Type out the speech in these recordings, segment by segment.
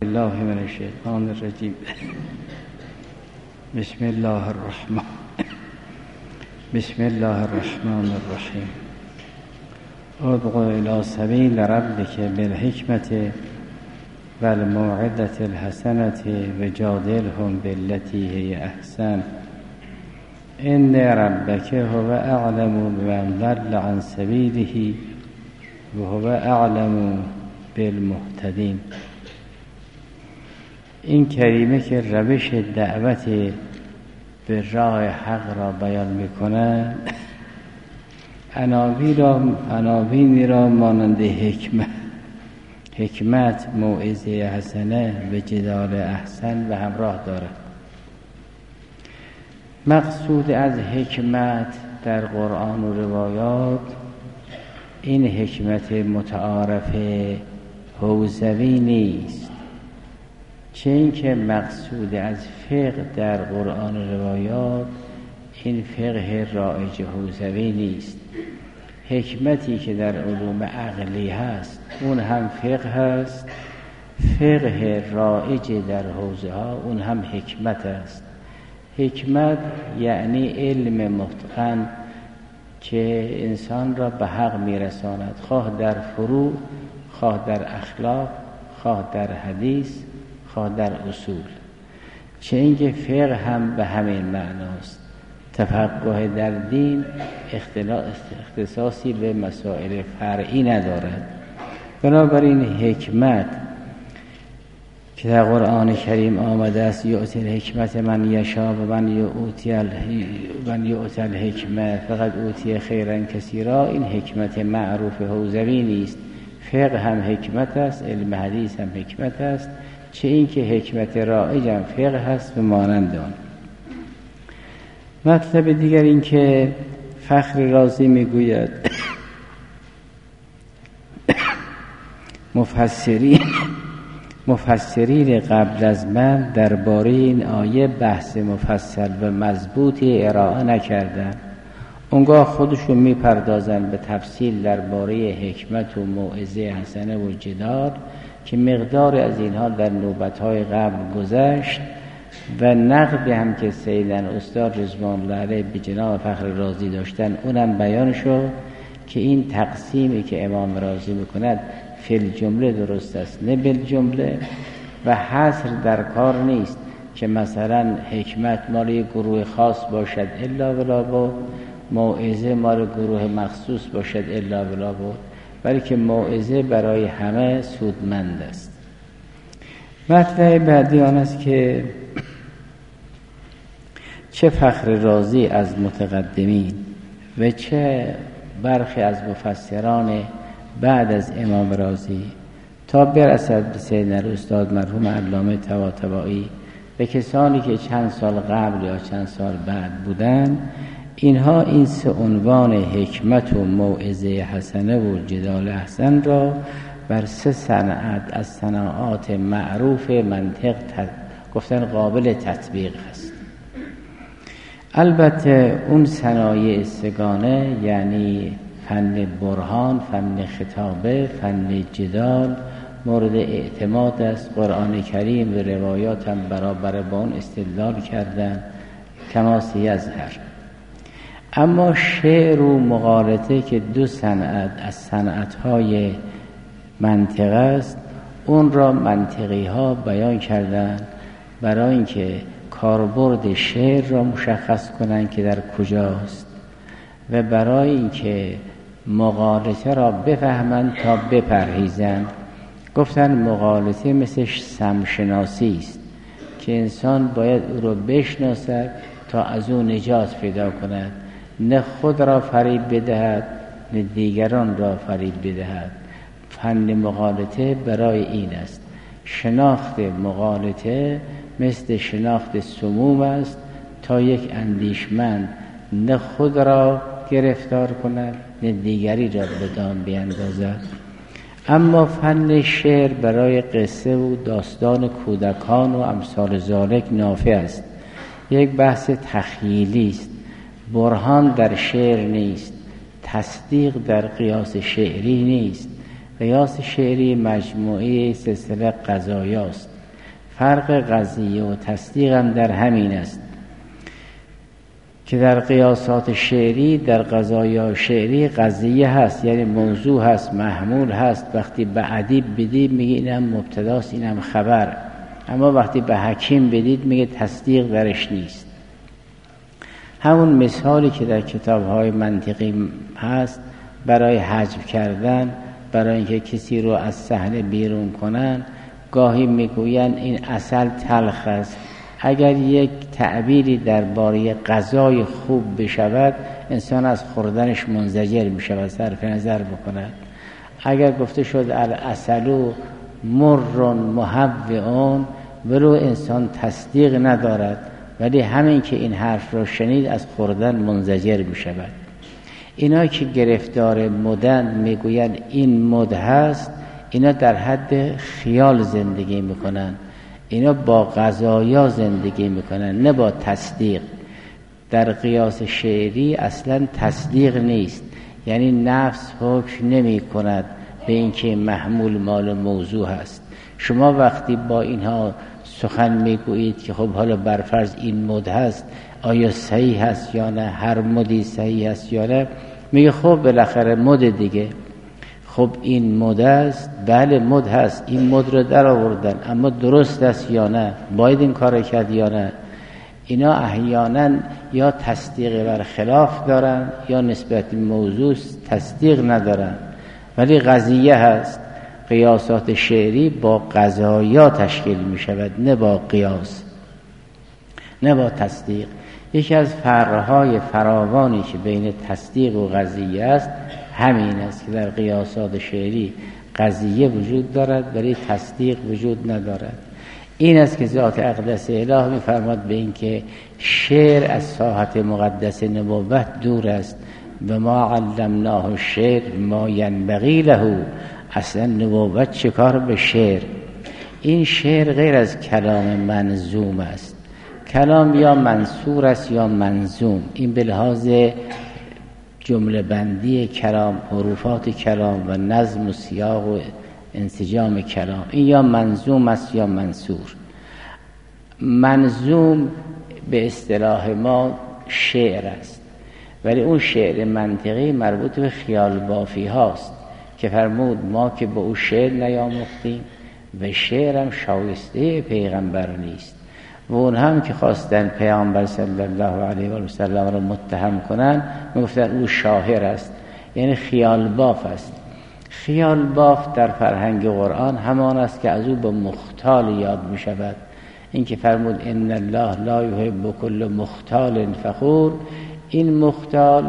الله من الشیطان الرجیم. بسم الله الرحمن الرحیم. ادع الی سبیل ربک بالحکمة والموعظة الحسنة وجادلهم بالتي هي احسن ان ربک هو اعلم بمن ضل عن سبیله وهو اعلم بالمهتدین. این کریمه که روش دعوت به راه حق را بیان میکنه، عناوینی را مانند حکمت، موعظه حسنه و جدال احسن و همراه دارد. مقصود از حکمت در قرآن و روایات این حکمت متعارف حوزوی نیست، چه این که مقصود از فقه در قرآن و روایات این فقه رایج حوزوی نیست. حکمتی که در علوم عقلی هست اون هم فقه هست، فقه رایج در حوزه ها اون هم حکمت است. حکمت یعنی علم متقن که انسان را به حق میرساند، خواه در فروع، خواه در اخلاق، خواه در حدیث، خواه در اصول. چه اینکه فقه هم به همین معناست. تفقه در دین اختصاصی به مسائل فرعی ندارد. بنابراین حکمت که در قرآن کریم آمده است یؤتی الحکمت من یشاء و من یؤتی الحکمت فقط اوتی خیرا کثیرا، این حکمت معروف حوزوی نیست. فقه هم حکمت است، علم حدیث هم حکمت است، چه این که حکمت رایج هم فقه هست و مانند آن. مطلب دیگر این که فخر رازی میگوید مفسرین قبل از من درباره این آیه بحث مفصل و مضبوطی ارائه نکردند. اونگاه خودشون میپردازن به تفصیل درباره حکمت و موعظه حسنه و جدال که مقدار از اینها در نوبت‌های قبل گذشت و نقد هم که سیدن استاد رضوان الله علیه به جناب فخر رازی داشتن اونم بیان شد که این تقسیمی که امام رازی میکند فی الجمله درست است نه بالجمله، و حصر در کار نیست که مثلا حکمت مال یک گروه خاص باشد الا ولا بود، موعظه مال گروه مخصوص باشد الا ولا بود، بلکه موعظه برای همه سودمند است. مطلب بعدی آن است که چه فخر رازی از متقدمین و چه برخی از مفسران بعد از امام رازی تا برسد به سیدنا استاد مرحوم علامه طباطبایی و کسانی که چند سال قبل یا چند سال بعد بودند، اینها این سه عنوان حکمت و موعظه حسنه و جدال احسن را بر سه صنعت از صناعات معروف منطق گفتن قابل تطبیق است. البته اون صنایع سگانه یعنی فن برهان، فن خطابه، فن جدال مورد اعتماد است. قرآن کریم و روایات هم برابر با اون استدلال کردن کما سیظهر. اما شعر و مقالطه که دو صنعت از صنعت‌های منطقه است، اون را منطقی ها بیان کردن برای اینکه کاربرد شعر را مشخص کنند که در کجاست و برای اینکه مقالطه را بفهمند تا بپرهیزند. گفتن مقالطه مثل سمشناسی است که انسان باید او را بشناسد تا از او نجات پیدا کند، نه خود را فریب بدهد نه دیگران را فریب بدهد. فن مقالطه برای این است. شناخت مقالطه مثل شناخت سموم است تا یک اندیشمند نه خود را گرفتار کند نه دیگری را به دام بیندازد. اما فن شعر برای قصه و داستان کودکان و امثال ذالک نافع است. یک بحث تخیلی است. برهان در شعر نیست، تصدیق در قیاس شعری نیست. قیاس شعری مجموعه سلسله قضایاست. فرق قضیه و تصدیق هم در همین است که در قیاسات شعری، در قضایا شعری قضیه هست، یعنی موضوع هست، محمول هست. وقتی به ادیب بدید میگه اینم مبتداست، اینم خبر. اما وقتی به حکیم بدید میگه تصدیق درش نیست. همون مثالی که در کتاب‌های منطقی هست برای حذف کردن، برای اینکه کسی رو از صحنه بیرون کنن، گاهی میگوین این عسل تلخ است. اگر یک تعبیری درباره غذای خوب بشود، انسان از خوردنش منزجر میشود، صرف نظر بکند. اگر گفته شد العسل مر محوئون، ولو انسان تصدیق ندارد، ولی همین که این حرف را شنید از خوردن منزجر میشود. اینا که گرفتار مدن میگویند این مد هست، اینا در حد خیال زندگی میکنن، اینا با قضایا زندگی میکنن، نه با تصدیق. در قیاس شعری اصلا تصدیق نیست، یعنی نفس حکم نمی کند به اینکه محمول مال موضوع هست. شما وقتی با اینها سخن میگویید که خب حالا برفرض این مد هست، آیا صحیح هست یا نه، هر مدی صحیح هست یا نه، میگه خب بالاخره مد دیگه. خب این مد است، بله مد هست، این مد رو در آوردن، اما درست است یا نه، باید این کار کرد یا نه. اینا احیانا یا تصدیق بر خلاف دارن یا نسبت به موضوع تصدیق ندارن، ولی قضیه هست. قیاسات شعری با قضایا تشکیل می شود، نه با قیاس، نه با تصدیق. یکی از فرقهای فراوانی که بین تصدیق و قضیه است همین است که در قیاسات شعری قضیه وجود دارد ولی تصدیق وجود ندارد. این است که ذات اقدس اله می‌فرماد به این که شعر از ساحت مقدس نبوت دور است. و ما علمناه الشعر ما ینبغی له. اصلا نبوت چه کار به شعر؟ این شعر غیر از کلام منظوم است. کلام یا منصور است یا منظوم. این به لحاظ جمله بندی کلام، حروفات کلام و نظم و سیاق و انسجام کلام، این یا منظوم است یا منصور. منظوم به اصطلاح ما شعر است، ولی اون شعر منطقی مربوط به خیال بافی هاست که فرمود ما که به او شعر نیاموختیم و شعرم شایسته پیغمبر نیست. و اون هم که خواستن پیامبر صلی الله علیه و سلم را متهم کنن میگفتن او شاعر است، یعنی خیال باف است. خیال باف در فرهنگ قرآن همان است که از او به مختال یاد می شود. این که فرمود ان الله لا یحب کل مختال فخور، این مختال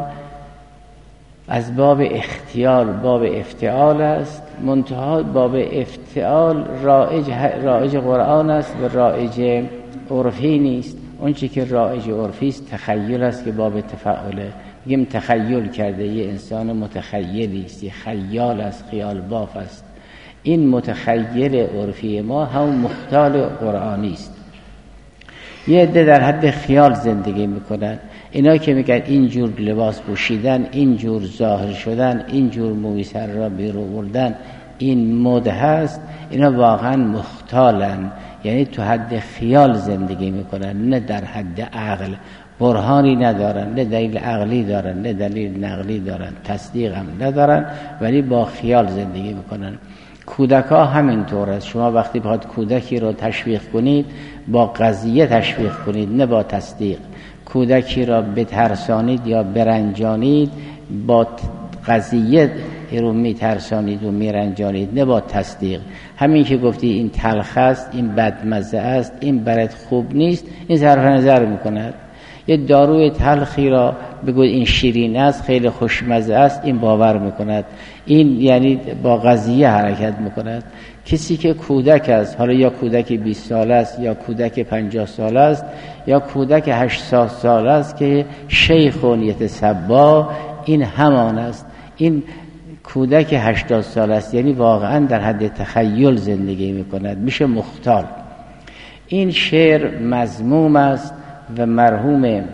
از باب اختیال باب افتعال است، منتها باب افتعال رایج قرآن است و رایج عرفی نیست. اون چی که رایج عرفی است تخیل است که باب تفعله. میگیم تخیل کرده، یه انسان متخیلی است، یه خیال است، خیال باف است. این متخیل عرفی ما هم مختال قرآنی است. یه عده در حد خیال زندگی میکنن. اینا که میگن اینجور لباس پوشیدن، اینجور ظاهر شدن، اینجور موی سر را بیرون بردن این مد هست، اینا واقعا مختالن، یعنی تو حد خیال زندگی میکنن، نه در حد عقل. برهانی ندارن، نه دلیل عقلی دارن، نه دلیل نقلی دارن، تصدیق هم ندارن، ولی با خیال زندگی میکنن. کودک‌ها همینطور است. شما وقتی بخواد کودکی رو تشویق کنید با قضیه تشویق کنید، نه با تصدیق. کودکی را بترسانید یا برنجانید با قضیه رو میترسانید و میرنجانید، نه با تصدیق. همین که گفتی این تلخ است، این بدمزه است، این برات خوب نیست، این صرف نظر میکند. یه داروی تلخی را بگوید این شیرین است، خیلی خوشمزه است، این باور میکند. این یعنی با قضیه حرکت میکند. کسی که کودک است، حالا یا کودک 20 ساله است یا کودک 50 ساله است یا کودک 80 ساله است که شیخ یتسبا، این همان است. این کودک 80 ساله است، یعنی واقعا در حد تخیل زندگی میکند، میشه مختال. این شعر مذموم است و مرحوم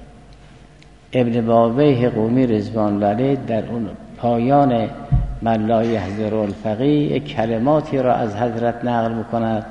ابن بابیه قومی رضوان الله علیه در اون پایان من لا یحذر الفقیه کلماتی را از حضرت نقل میکند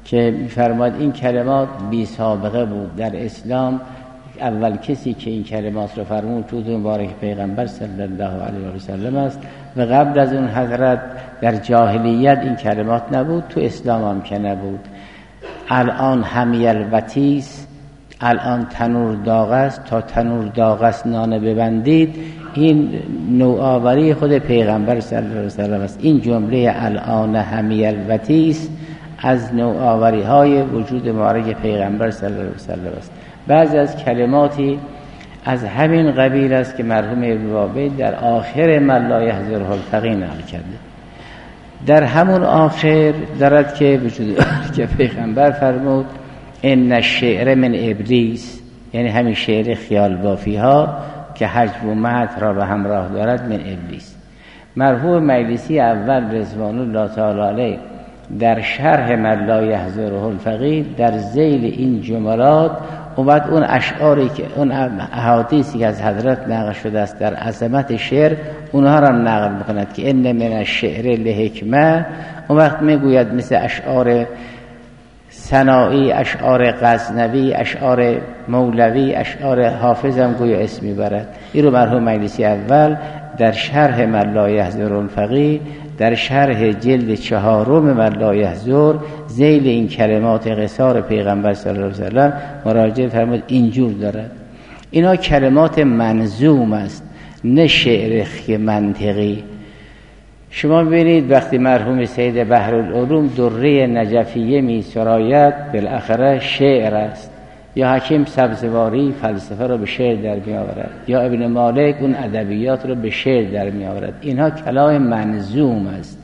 که می‌فرماد این کلمات بی سابقه بود در اسلام. اول کسی که این کلمات رو فرمود تو مبارک پیغمبر صلی الله علیه و سلم است و قبل از اون حضرت در جاهلیت این کلمات نبود، تو اسلام هم که نبود. الان همیل وتیس، الان تنور داغ است، تا تنور داغ است نان ببندید. این نوآوری خود پیغمبر صلی الله علیه و سلم است. این جمله الان همیل وتیس از نوآوری های وجود مبارک پیغمبر صلی الله علیه و سلم است. بعضی از کلماتی از همین قبیل است که مرحوم ابن وابد در آخر من لا یحضره الفقیه نقل کرده. در همون آخر دارد که وجود که پیغمبر فرمود ان الشعر من ابلیس، یعنی همین شعر خیال بافی ها که حجب و مدح را به همراه دارد من ابلیس. مرحوم مجلسی اول رضوان الله تعالی علیه در شرح من لا یحضره الفقیه در ذیل این جملات اومد اون اشعاری که اون احادیثی که از حضرت نقل شده است در عظمت شعر اونها را نقل می‌کند که ان من الشعر لحکمه. اون وقت میگوید مثل اشعار ثنایی، اشعار غزنوی، اشعار مولوی، اشعار حافظ هم گویا اسم میبرد. این رو مرحوم مجلسی اول در شرح من لا یحضره الفقیه در شرح جلد 4 من لا یحضر ذیل این کلمات قصار پیغمبر صلی الله علیه و سلم مراجعه فرمود اینجور دارد. اینا کلمات منظوم است، نه شعر منطقی. شما ببینید وقتی مرحوم سید بحرالعلوم دره نجفیه می سراید بالاخره شعر است، یا حکیم سبزواری فلسفه رو به شعر در می آورد، یا ابن مالک اون ادبیات رو به شعر در می آورد. اینها کلام منظوم است،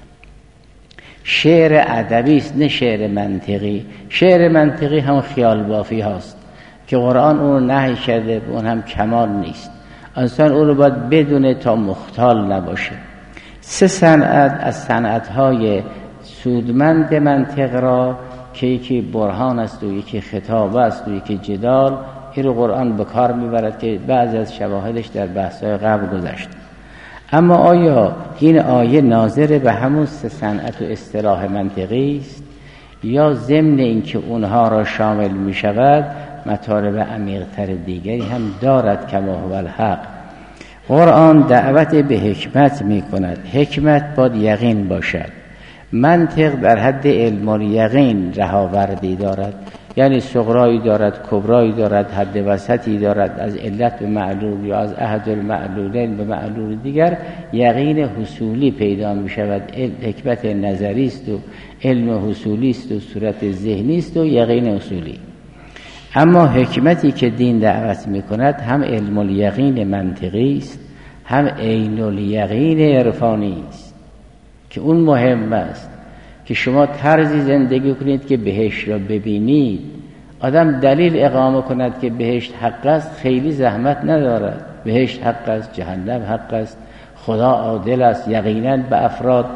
شعر ادبی است نه شعر منطقی. شعر منطقی هم خیال بافی هاست که قرآن اون رو نهی کرده، اون هم کمال نیست. انسان اون رو باید بدونه تا مختال نباشه. 3 صنعت از صنعت‌های سودمند منطق را که یکی برهان است و یکی خطابه است و یکی جدال، این رو قرآن به کار میبرد که بعضی از شواهدش در بحث‌های قبل گذشت. اما آیا این آیه ناظر به همون 3 صنعت و اصطلاح منطقی است یا ضمن اینکه اونها را شامل می شود مطالب عمیق‌تر دیگری هم دارد؟ کما هو الحق. قرآن دعوت به حکمت می کند. حکمت باید یقین باشد. منطق در حد علم الیقین رهاوردی دارد، یعنی صغرایی دارد، کبرایی دارد، حد وسطی دارد، از علت به معلول یا از احد المعلولین به معلول دیگر یقین حصولی پیدا می شود. حکمت نظری است و علم حصولی است و صورت ذهنی است و یقین حصولی. اما حکمتی که دین دعوت می کند هم علم الیقین منطقی است، هم عین الیقین عرفانی است که اون مهم است که شما طرزی زندگی کنید که بهشت را ببینید. آدم دلیل اقامه کند که بهشت حق است خیلی زحمت ندارد. بهشت حق است، جهنم حق است، خدا عادل است. یقینا به افراد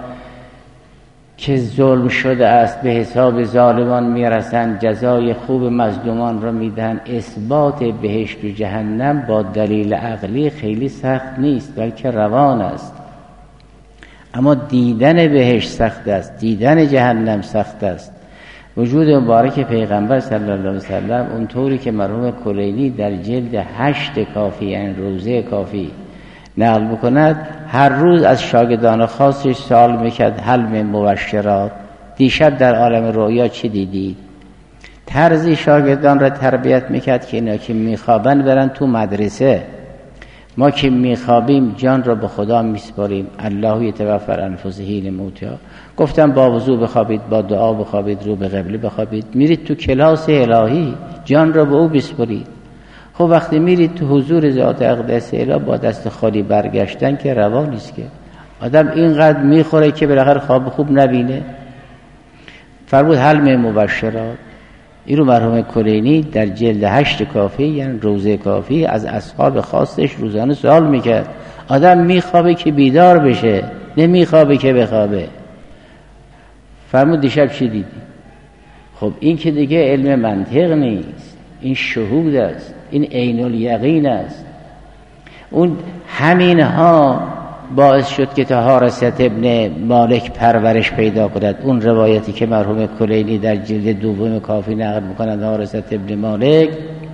که ظلم شده است به حساب ظالمان میرسند، جزای خوب مظلومان را میدن. اثبات بهشت و جهنم با دلیل عقلی خیلی سخت نیست بلکه روان است. اما دیدن بهشت سخت است، دیدن جهنم سخت است. وجود مبارک پیغمبر صلی الله علیه و سلم اونطوری که مرحوم کلینی در جلد 8 کافی یعنی روزه کافی نقل بکند، هر روز از شاگردان خاصش سوال میکرد هل من مبشرات، دیشب در عالم رؤیا چی دیدید؟ طرزی شاگردان را تربیت میکرد که اینا که میخوابن برن تو مدرسه، ما که میخوابیم جان را به خدا میسپاریم. الله یتوفی الانفس حین موتها. گفتم با وضو بخوابید، با دعا بخوابید، رو به قبله بخوابید. میرید تو کلاس الهی، جان را به او بسپارید. خب وقتی میرید تو حضور ذات اقدس الهی با دست خالی برگشتن که روا نیست که. آدم اینقدر میخوره که بالاخره خواب خوب نبینه. فرمود هل من مبشرات. این رو مرحوم کلینی در جلد 8 کافی یعنی روزه کافی از اصحاب خاصش روزانه سوال میکرد. آدم میخوابه که بیدار بشه، نمیخوابه که بخوابه. فرمود دیشب چی دیدی؟ خب این که دیگه علم منطق نیست، این شهود است، این عین الیقین است. اون همینها باعث شد که تا حارثة ابن مالک پرورش پیدا کند. اون روایتی که مرحوم کلینی در جلد دوم کافی نقل میکنند، حارثة ابن مالک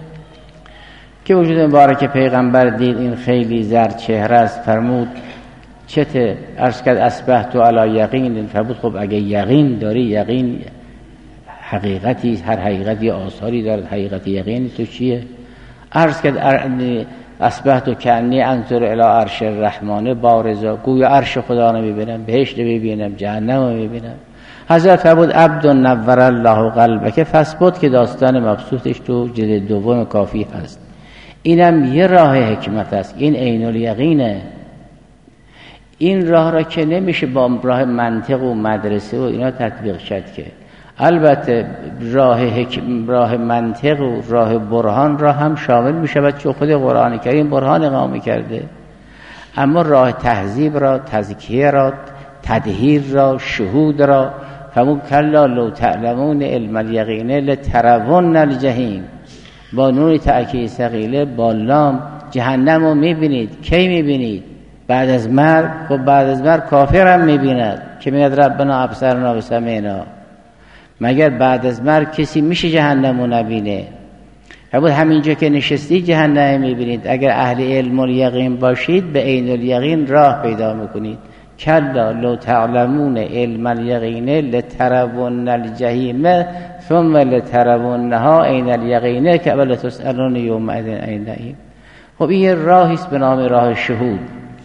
که وجود مبارک پیغمبر دید این خیلی زرد چهره است، فرمود چته؟ عرض کرد اصبحت علی یقین. فرمود خب اگه یقین داری، یقین حقیقتی، هر حقیقتی آثاری دارد، حقیقت یقین تو چیه؟ عرض کرد اصبحت کأنی انظر الی عرش الرحمن بارزا، گویا عرش خدا رو میبینم، بهشت میبینم، جهنم رو میبینم. حضرت فرمود عبد نور الله قلبک فاثبت، که داستان مبسوطش تو جلد دوم کافی هست. اینم یه راه حکمت است، این عین الیقینه. این راه را که نمیشه با راه منطق و مدرسه و اینا تطبیق شد که. البته راه منطق و راه برهان را هم شامل میشود، چون خود قرآن کریم برهان اقامه کرده. اما راه تهذیب را، تزکیه را، تدهیر را، شهود را، فمون کلا لو تعلمون علم الیقین لترون الجحیم، با نون تأکید ثقیله، با لام جهنم رو میبینید. کی میبینید؟ بعد از مرگ. خب بعد از مرگ کافر هم میبیند که میگه ربنا ابصرنا و سمعنا. مگر بعد از مرگ کسی میشه جهنم رو نبینه؟ فرمود همینجا که نشستی جهنم میبینید. اگر اهل علم و یقین باشید به عین الیقین راه پیدا میکنید. کلا لو تعلمون علم الیقین لترون الجحیم ثم لترونها عین الیقین که اول تسألون یومئذ عن النعیم. خب این راهی است به نام راه شهود.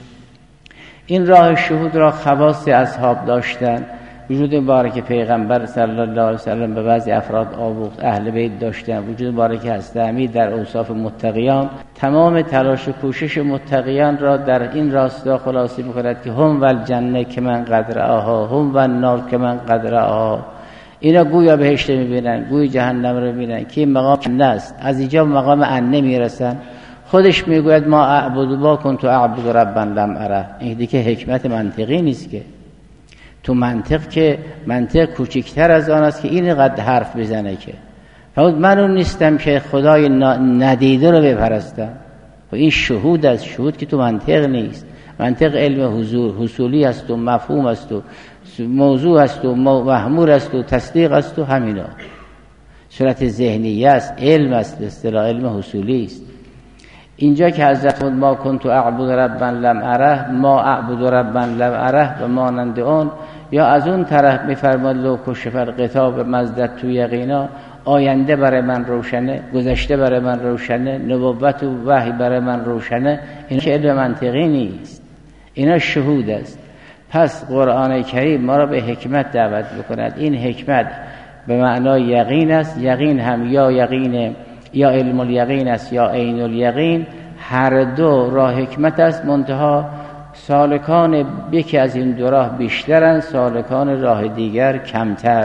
این راه شهود را خواص اصحاب داشتن. وجود مبارک پیغمبر صلی الله علیه وسلم به بعضی افراد آموخت، اهل بیت داشتن. وجود مبارک حضرت امیر در اوصاف متقیان تمام تلاش و کوشش متقیان را در این راستا خلاصه می‌کند که هم والجنه که من قدر آها، هم والنار که من قدر آها. اینا گویا بهشت می‌بینن، گویا جهنم رو می‌بینن که این مقام است. از اینجا مقام انه میرسن. خودش میگوید ما اعبد ما کنت اعبد ربا لم اره. این دیگه حکمت منطقی نیست که. تو منطق که منطق کوچکتر از آن است که این قد حرف بزنه که من اون نیستم که خدای ندیده رو بپرستم. و این شهود است، شهود که تو منطق نیست. منطق علم حضور، حصولی است و مفهوم است و موضوع است و محمول است و تصدیق است و همینا. صورت ذهنیه است، علم است، اصطلاح علم حصولی است. اینجا که حضرت ما کنت اعبد ربا لم اره، ما اعبد ربا لم اره و مانند اون، یا از اون طرف میفرماد لو کشف الغطاء مزدت تو یقینا، آینده برای من روشنه، گذشته برای من روشنه، نبوت و وحی برای من روشنه. این که علم منطقی نیست، اینا شهود است. پس قرآن کریم ما را به حکمت دعوت بکند. این حکمت به معنای یقین است. یقین هم یا یقین یا علم الیقین است یا عین الیقین. هر دو راه حکمت است، منتها سالکان یکی از این دو راه بیشترند، سالکان راه دیگر کمتر.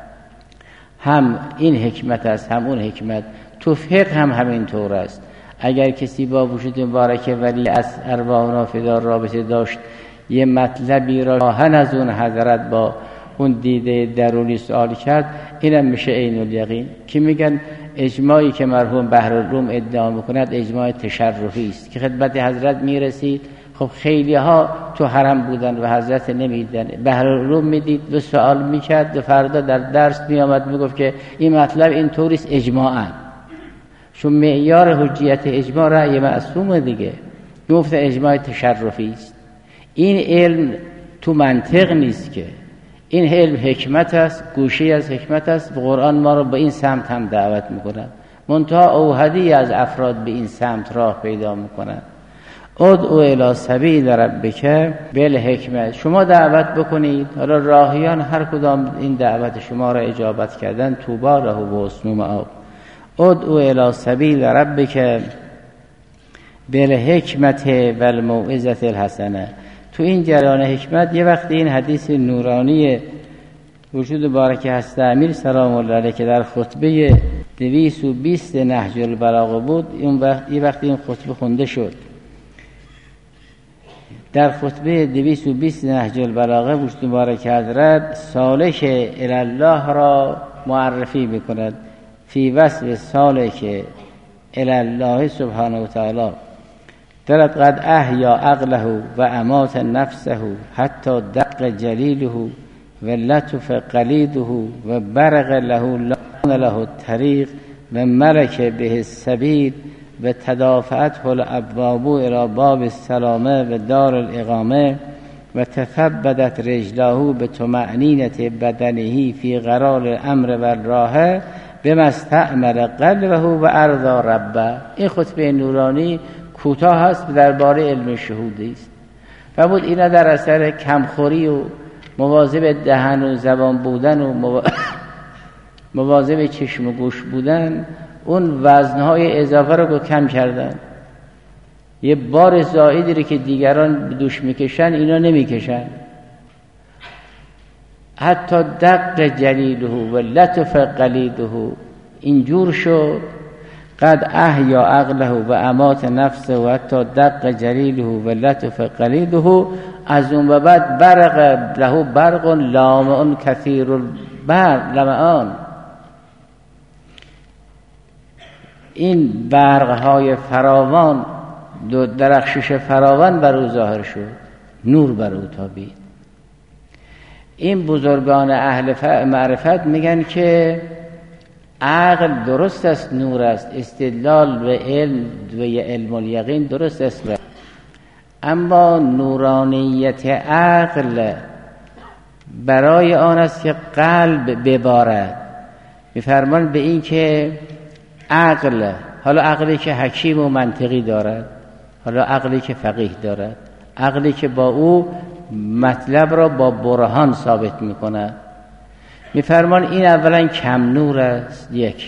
هم این حکمت است هم اون حکمت. تو فقه هم همین طور است. اگر کسی با وجود مبارک ولی از ارواحنا فدار رابطه داشت، یه مطلبی را آهن از اون حضرت با اون دیده درونی سوال کرد، اینم میشه عین الیقین. که میگن اجماعی که مرحوم بحرالعلوم ادعا میکند اجماع تشرفی است که خدمت حضرت میرسید. خب خیلی ها تو حرم بودن و حضرت نمیدیدن. بحرالعلوم میدید و سوال میکرد و فردا در درس میامد میگفت که این مطلب این طوریست اجماعاً. چون معیار حجیت اجماع رأی معصوم دیگه. گفت اجماع تشرفی است. این علم تو منطق نیست که. این علم حکمت است، گوشه از حکمت است. و قرآن ما رو به این سمت هم دعوت میکنه. منتها اوحدی از افراد به این سمت راه پیدا میکنن. ادعو الی سبیل ربک بالحکمت. شما دعوت بکنید. حالا راهیان هر کدام این دعوت شما را اجابت کردن، طوبی له و حسن مآب. ادعو الی سبیل ربک بالحکمت و الموعظة الحسنه. تو این جریان حکمت یه وقت این حدیث نورانی وجود مبارک حضرت امیر سلام الله علیه که در خطبه 220 نهج البلاغه بود، یه وقت این خطبه خونده شد. در خطبه 220 نهج البلاغه وجود مبارک حضرت سالک الی الله را معرفی میکند. فی وصف سالک الی الله سبحانه و تعالی دارد قد احیا عقله و امات نفسه حتی دق جلیله و لطف قلیده و برق له لان له الطریق و ملک به السبیل و تدافعته الابواب الى باب السلامه و دار الاقامه و تثبتت رجله به طمأنینة بدنه فی قرار الامر و الراحه بما استعمل قلبه و ارضا ربه. این خطبه نورانی کوتاه است درباره علم شهودی است. فرمود اینا در اثر کمخوری و مواظب دهن و زبان بودن و مواظب چشم و گوش بودن اون وزنهای اضافه رو کم کردن. یه بار زائدی رو که دیگران دوش میکشن اینا نمیکشن. حتی دق جلیله و لطف قلیده اینجور شد قد احیا عقله و امات نفسه و حتی دق جلیله و لطف قلیده. از اون به بعد برق له برق لامعون کثیر البرق لمعان. این برقهای فراوان درخشش فراوان بر او ظاهر شد، نور بر او تابید. این بزرگان اهل معرفت میگن که عقل درست است، نور است، استدلال به علم و علم الیقین درست است، اما نورانیت عقل برای آن است که قلب ببارد. میفرمان به این که عقل، حالا عقلی که حکیم و منطقی دارد، حالا عقلی که فقیه دارد، عقلی که با او مطلب را با برهان ثابت میکنه، میفرمان این اولا کم نور است. یک،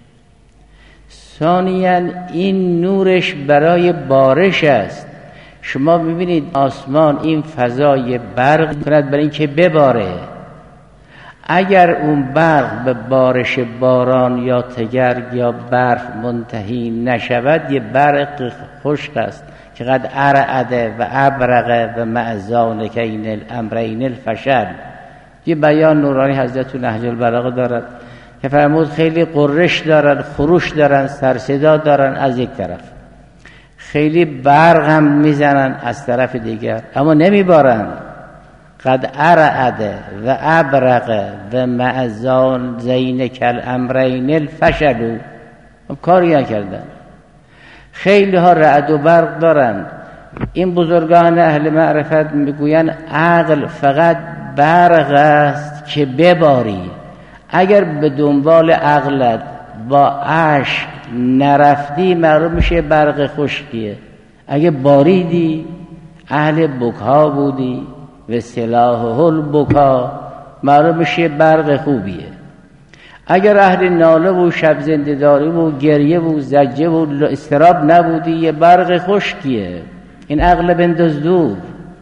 ثانیاً این نورش برای بارش است. شما ببینید آسمان این فضای برق کند برای این که بباره. اگر اون برق به بارش باران یا تگرگ یا برف منتهی نشود، یه برق خشک است که قد ارعده و ابرقه و معزان که این الامرین الفشل. یه بیان نورانی حضرت نهج البلاغه دارد که فرمود خیلی قرش دارن، خروش دارن، سرصدا دارن از یک طرف، خیلی برق هم میزنن از طرف دیگر، اما نمیبارن. قد ارعده و ابرقه و معزان زین کل امرین الفشلو، کاری نکردن. خیلی ها رعد و برق دارن. این بزرگان اهل معرفت میگوین عقل فقط برق است که بباری. اگر به دنبال عقلت با عشق نرفتی معلوم میشه برق خشکیه. اگه باریدی اهل بکا بودی و سلاحه البکا معلوم میشه برق خوبیه. اگر اهل ناله و شب زنده‌داری و گریه و زجه و استراب نبودی یه برق خشکیه. این عقل بنداز دور.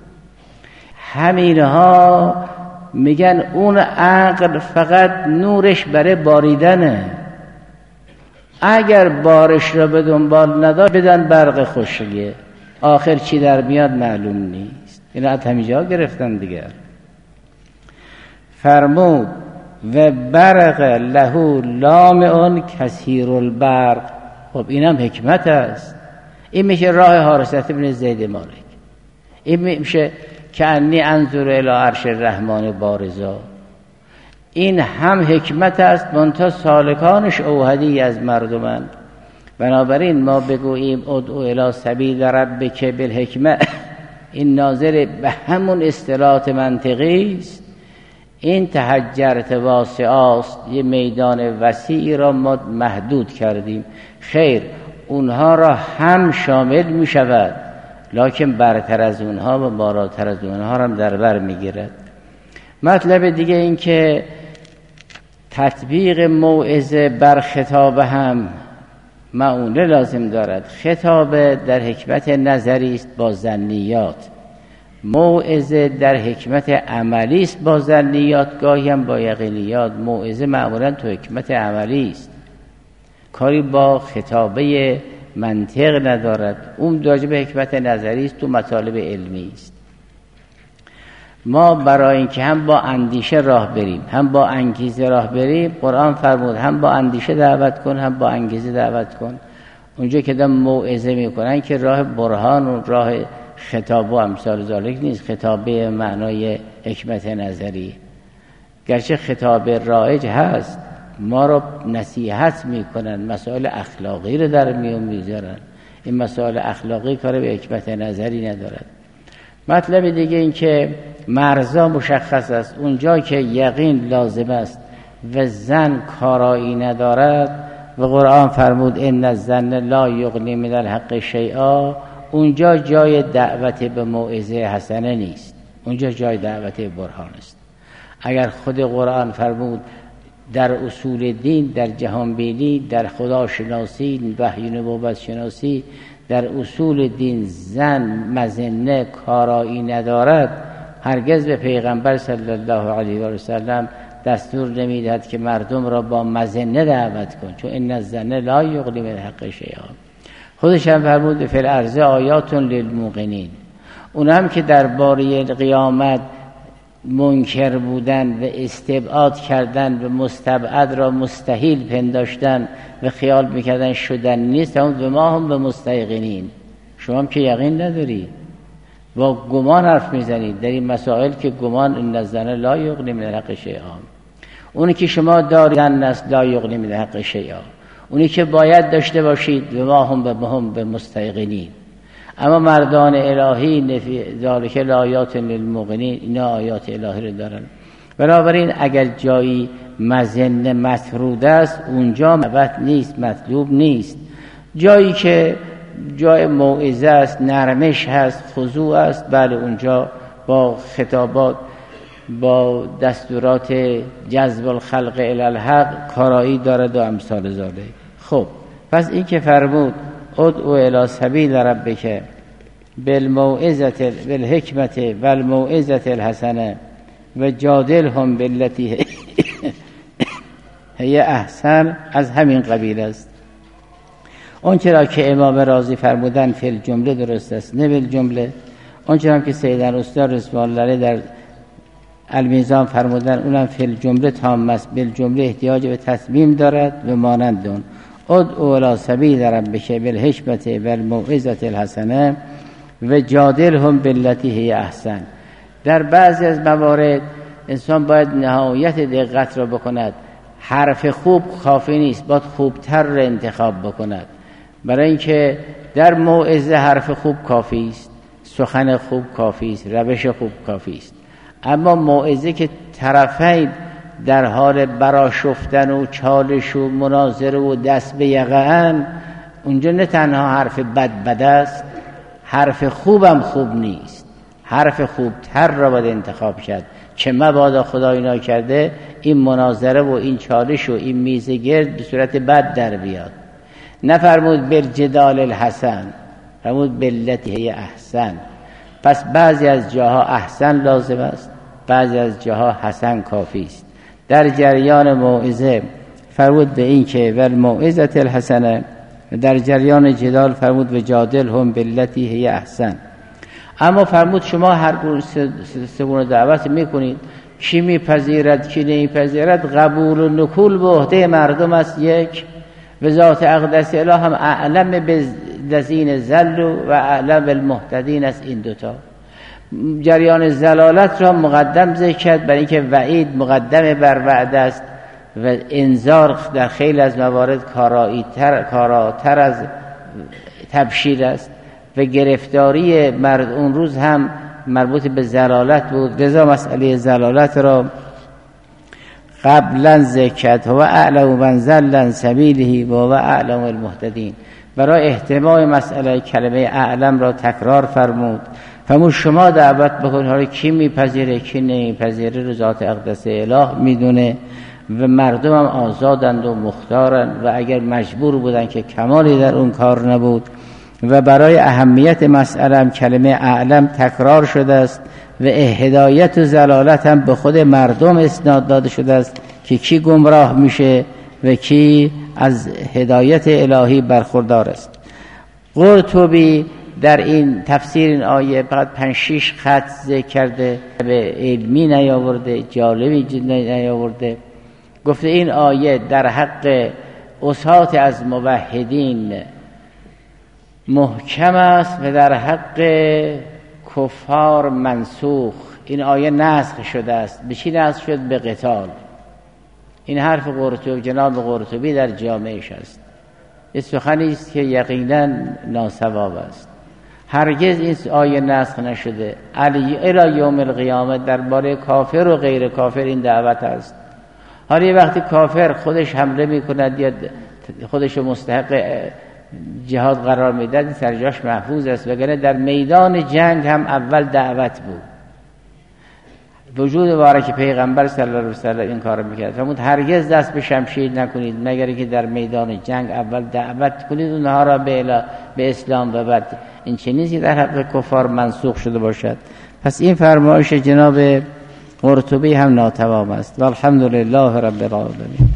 همینها میگن اون عقل فقط نورش برای باریدنه. اگر بارش را به دنبال نداشت بدن برق خشکیه، آخر چی در میاد معلوم نیست. اینا از همینجا گرفتن دیگر. فرمود و برق له لامعون کثیر البرق. خب اینم حکمت است. این میشه راه حارثة بن زید مالک. این میشه که انی انظر الی عرش الرحمن بارزا. این هم حکمت است منتها سالکانش اوحدی از مردمند. بنابراین ما بگوییم ادعو الی سبیل ربک بالحکمه، این ناظر به همون اصطلاحات منطقی است. این تحجرت واسعه است، یه میدان وسیعی را ما محدود کردیم. خیر، اونها را هم شامل می شود، لکن برتر از اونها و بالاتر از اونها را در بر می گیرد. مطلب دیگه این که تطبیق موعظه بر خطاب هم معونه لازم دارد. خطاب در حکمت نظری است با ظنیات، موعظه در حکمت عملی است با ظنیات، گاهی هم با یقینیات. موعظه معمولا تو حکمت عملی است، کاری با خطابه منطق ندارد. اون راجع به حکمت نظری است، تو مطالب علمی است. ما برای اینکه هم با اندیشه راه بریم هم با انگیزه راه بریم، قرآن فرمود هم با اندیشه دعوت کن هم با انگیزه دعوت کن. اونجا که دارن موعظه میکنن که راه برهان و راه خطاب و امثال ذالک نیست، خطابه معنای حکمت نظری. گرچه خطاب رایج هست، ما رو نصیحت میکنن، مسائل اخلاقی رو در میون میذارن. این مسائل اخلاقی کار به حکمت نظری ندارد. مطلب دیگه این که مرزا مشخص است. اونجا که یقین لازم است و ظن کارایی ندارد و قرآن فرمود ان الظن لا یغنی من الحق شیئا، اونجا جای دعوت به موعظه حسنه نیست، اونجا جای دعوت برهان است. اگر خود قرآن فرمود در اصول دین، در جهان بینی، در خدا شناسی، وحی نبوت شناسی، در اصول دین ظن مظنه کارایی ندارد، هرگز به پیغمبر صلی الله علیه و سلم دستور نمیدهد که مردم را با مظنه دعوت کن، چون ان الظن لا یغنی من الحق شیئا. خودش هم فرمود فی الارض آیات للموقنین. اون هم که درباره قیامت منکر بودن و استبعاد کردن و مستبعد را مستحیل پنداشتن و خیال میکردن شدن نیست، همون به ما هم به مستیقنین. شما هم که یقین ندارید، با گمان حرف میزنید در این مسائل که گمان ان الظن لا یغنی من الحق شیئا. اونی که شما دارید است لا یغنی من الحق شیئا، اونی که باید داشته باشید و ما هم به مستیقنین. اما مردان الهی نفی ذالک الآیات للموقنین، اینا آیات الهی رو دارن. بنابراین اگر جایی مظنه مطرود است، اونجا مبت نیست، مطلوب نیست. جایی که جای موعظه است، نرمش هست، خضوع است، بله اونجا با خطابات، با دستورات جذب الخلق الی الحق کارایی دارد و امثال ذالک. خب پس این که فرمود ادعو الی سبیل ربک بالموعظة بالحکمة والموعظة الحسنه و جادلهم بالتی هی احسن، از همین قبیل است. اون چرا که امام رازی فرمودن فی الجمله درست است، نه بالجمله. اون چرا که سیدن استاد رضوان الله علیه در المیزان فرمودن اونم فی الجمله تام است، بالجمله احتیاج به تصمیم دارد و مانند اون. ادعو الی سبیل ربک بالحکمة والموعظة الحسنه و جادلهم بالتی هی احسن. در بعضی از موارد انسان باید نهایت دقت را بکند. حرف خوب کافی نیست، باید خوبتر را انتخاب بکند. برای اینکه در موعظه حرف خوب کافی است، سخن خوب کافی است، روش خوب کافی است. اما موعظه که طرفین در حال برآشفتن و چالش و مناظره و دست به یقه‌اند، اونجا نه تنها حرف بد است، حرف خوبم خوب نیست. حرف خوبتر را باید انتخاب کرد که مبادا خدا اینا کرده این مناظره و این چالش و این میزه گرد به صورت بد در بیاد. نفرمود بالجدال الحسن، فرمود بالتی هی احسن. پس بعضی از جاها احسن لازم است، بعضی از جاها حسن کافی است. در جریان موعظه فرمود به این که والموعظة الحسنه، در جریان جدال فرمود و جادلهم بالتی هی احسن. اما فرمود شما هر سگونه دعوت میکنید، کی میپذیرد کی نمیپذیرد، قبول و نکول به عهده مردم است یک، و ذات اقدس اله هم اعلم بالذین ضلوا و اعلم بالمهتدین است. این دوتا جریان زلالت را مقدم ذکر کرد برای اینکه وعید مقدم بر وعده است و انذار در خیلی از موارد کاراتر از تبشیر است و گرفتاری مرد اون روز هم مربوط به زلالت بود. لذا مسئله زلالت را قبلا ذکر کرد و اعلم من ضل عن سبیله و اعلم المهتدین. برای احتمال مسئله کلمه اعلم را تکرار فرمود. شما دعوت بکنید، حالا کی میپذیره کی نمیپذیره رو ذات اقدس اله میدونه و مردم هم آزادند و مختارند و اگر مجبور بودن که کمالی در اون کار نبود. و برای اهمیت مسئله هم کلمه اعلم تکرار شده است و هدایت و ضلالت هم به خود مردم اسناد داده شده است که کی گمراه میشه و کی از هدایت الهی برخوردار است. قرطبی در این تفسیر این آیه فقط 5-6 خط ذکر کرده، به علمی نیاورده، جالبی نیاورده. گفته این آیه در حق اسات از موحدین محکم است و در حق کفار منسوخ. این آیه نسخ شده است. به چی نسخ شد؟ به قتال. این حرف قرطبی، جناب قرطبی در جامعش است. این سخنی است که یقینا ناصواب است. هرگز این آیه نسخ نشده. الی یوم القیامه درباره کافر و غیر کافر این دعوت است. حالا یه وقتی کافر خودش حمله میکند یا خودش مستحق جهاد قرار میداد، این سرجاش محفوظ است، وگرنه در میدان جنگ هم اول دعوت بود. وجود مبارک پیغمبر صلی الله علیه و سلم این کارو میکرد. فرمود هرگز دست به شمشیر نکنید مگر اینکه در میدان جنگ اول دعوت کنید اونها را به اسلام و بعد این چیزی در حق کفار منسوخ شده باشد. پس این فرمایش جناب قرطبی هم ناتمام است. والحمدلله رب العالمین.